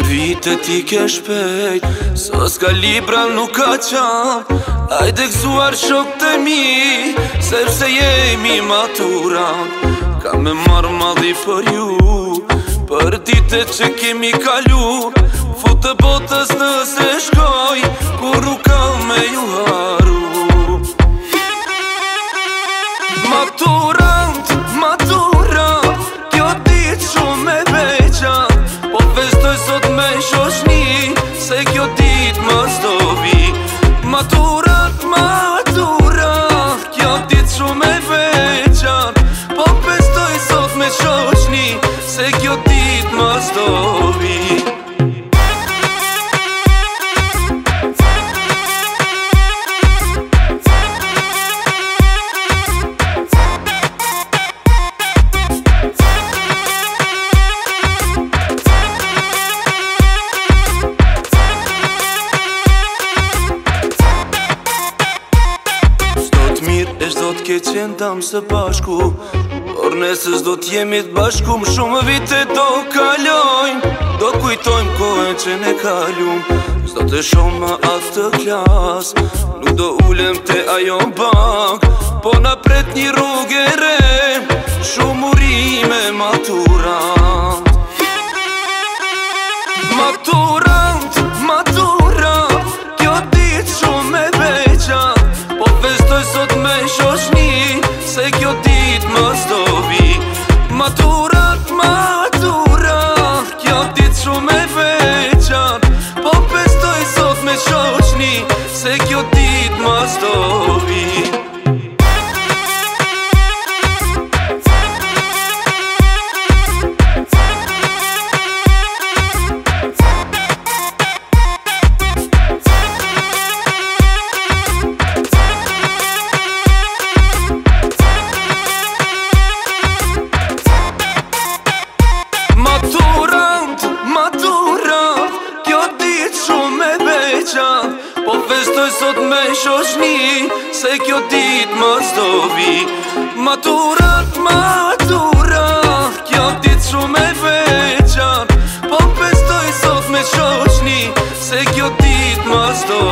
vite ti ke shpejt, sos ka libra nuk ka qap. Ajde gëzuar shok të mi, sepse jemi maturant. Ka me marrë madhi për ju, për dite që kemi kalu. Futë botës nëse shkoj, kur nuk ka me ju haru. Maturant, maturant, kjo dit shumë e veçan. Po festoj sot me shoshni, se kjo dit më zdovi. Maturant, maturant, kjo dit shumë e veçan. Po festoj sot me shoshni, se kjo dit më zdovi. S'do t'ke qenë dam së bashku, por nesë s'do t'jemi t'bashku. Më shumë vite do kalojnë, do kujtojmë kohën që ne kalum. S'do të shumë më atë të klas, nuk do ulem te ajo bank. Po na pret një rrugë e re, shumë urime maturant. Maturant, maturant, kjo dit shumë e veçan. Po festoj sot me shoshni, se kjo dit më zdovi. Maturant, maturant, kjo dit shumë e veçan. Po festoj sot me shoshni, se kjo dit më zdovi. Po festoj sot me shoshni, se kjo dit më zdovi. Maturant, maturant, kjo dit shumë e veçan. Po festoj sot me shoshni, se kjo dit më zdovi.